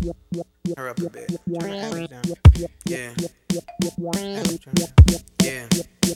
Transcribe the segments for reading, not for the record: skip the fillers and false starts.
Hurry up a bit. Turn the average down. Yeah. Average down. Yeah.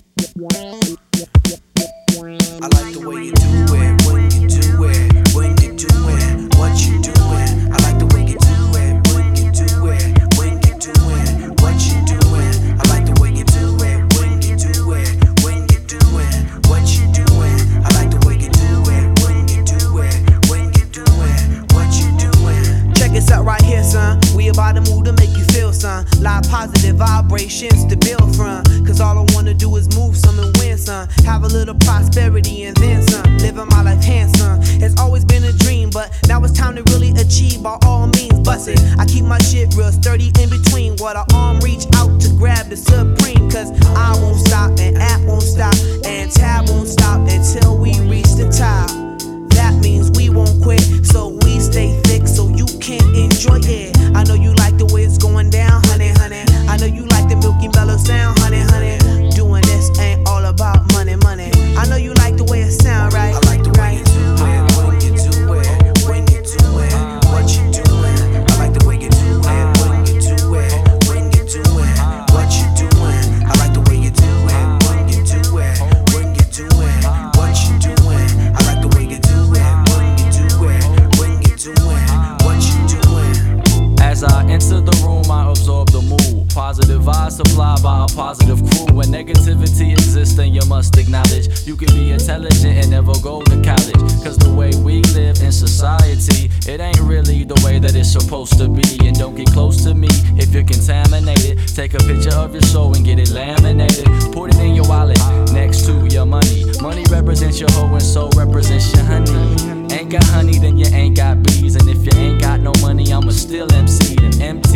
I like the way you do it, when you do it, when you do it, what you doing. I like the way you do it, when you do it, when you do it, what you doing. I like the way you do it, when you do it, when you do it, what you doing. I like the way you do it, when you do it, when you do it, what you doing. Check this out right here, son. We about to move to make you feel, son. Lot positive vibrations to build from. Cause all I wanna do is move some and win some. Have a little prosperity and then some. Living my life handsome. It's always been a dream, but now it's time to really achieve. By all means, bust it. I keep my shit real sturdy in between. What I arm reach out to grab the supreme. Cause I won't stop and app won't stop. And tab won't stop until we reach the top. That means we won't quit, so we stay thick so you can enjoy it. I know you like the way it's going down, honey, honey. I know you like the milky mellow sound, honey, honey. Doing this ain't all about money, money. I know you like the way it sound, right? I like the way you do it, when you do it, when you do it, what you doing. I like the way you do it, when you do it, when you do it, what you doing. I like the way you do it, when you do it, when you do it, what you doing. I like the way you do it, when you do it, when you do it, what you doing. As I enter the room, I absorb the mood. Positive vibes supplied by a positive crew. When negativity exists, then you must acknowledge you can be intelligent and never go to college. Cause the way we live in society, it ain't really the way that it's supposed to be. And don't get close to me if you're contaminated. Take a picture of your soul and get it laminated. Put it in your wallet next to your money. Money represents your hoe and soul represents your honey. Ain't got honey, then you ain't got bees. And if you ain't got no money, I'ma still MC them.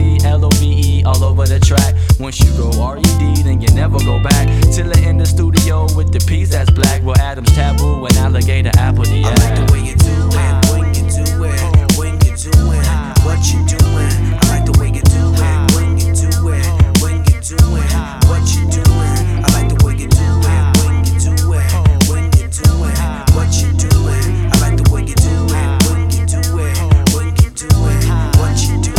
MTLOVE all over the track. Once you go RED, then you never go back. Till it in the studio with the piece that's black. Well, Adam's taboo and alligator apple the I like the way you do it, when you do it, when you do it, what you doing. I like the way you do it, when you do it, when you do it, what you doing. I like the way you do it, when you do it, when you do it, what you doing. I like the way you do it, when you do it, when you do it, what you doing.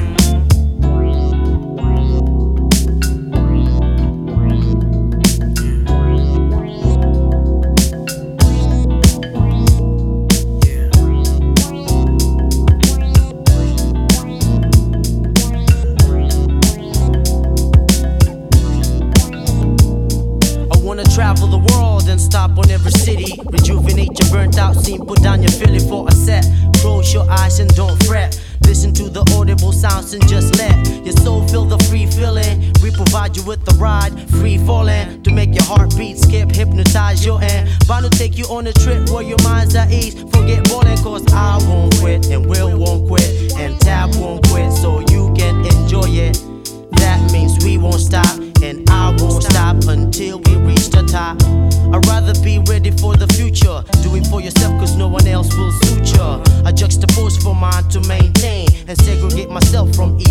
Travel the world and stop on every city. Rejuvenate your burnt out scene, put down your Philly for a set. Close your eyes and don't fret. Listen to the audible sounds and just let your soul feel the free feeling. We provide you with the ride, free falling. To make your heartbeat skip, hypnotize your end. Bound to take you on a trip where your mind's at ease. Forget ballin' cause I won't quit and Will won't quit and Tab won't quit, so you can enjoy it. That means we won't stop, and I won't stop until we reach the top. I'd rather be ready for the future. Do it for yourself cause no one else will suit ya. I juxtapose for mine to maintain and segregate myself from each